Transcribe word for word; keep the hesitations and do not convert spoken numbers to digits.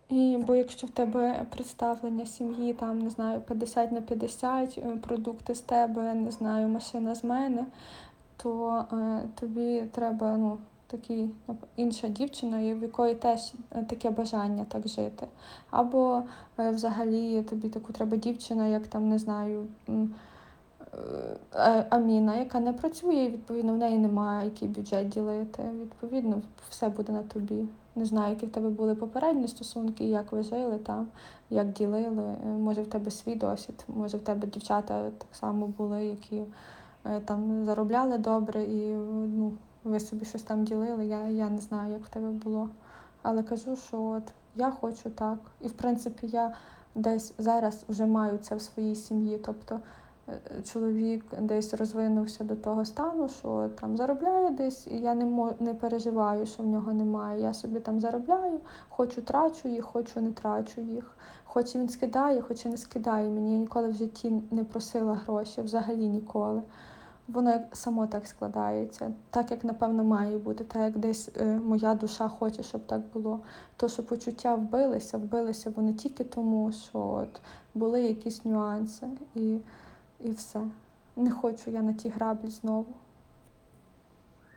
І бо якщо в тебе представлення сім'ї, там, не знаю, п'ятдесят на п'ятдесят, е, продукти з тебе, не знаю, машина з мене, то е, тобі треба, ну, такий, нап- інша дівчина, і в якої теж е, таке бажання так жити. Або е, взагалі тобі таку треба дівчина, як там, не знаю, м, е, Аміна, яка не працює, і відповідно в неї немає який бюджет ділити. Відповідно, все буде на тобі. Не знаю, які в тебе були попередні стосунки, як ви жили там, як ділили. Е, Може, в тебе свій досвід, може, в тебе дівчата так само були, які е, там заробляли добре, і ну, ви собі щось там ділили. Я, я не знаю, як в тебе було. Але кажу, що от я хочу так. І в принципі я десь зараз вже маю це в своїй сім'ї. Тобто е, чоловік десь розвинувся до того стану, що там заробляє десь, і я не мо, не переживаю, що в нього немає. Я собі там заробляю, хочу трачу їх, хочу не трачу їх. Хоч він скидає, хоч і не скидає мені. Я ніколи в житті не просила гроші, взагалі ніколи. Воно як само так складається, так як напевно має бути, так як десь е, моя душа хоче, щоб так було. То, що почуття вбилися, вбилися вони тільки тому, що от були якісь нюанси і, і все. Не хочу я на ті граблі знову.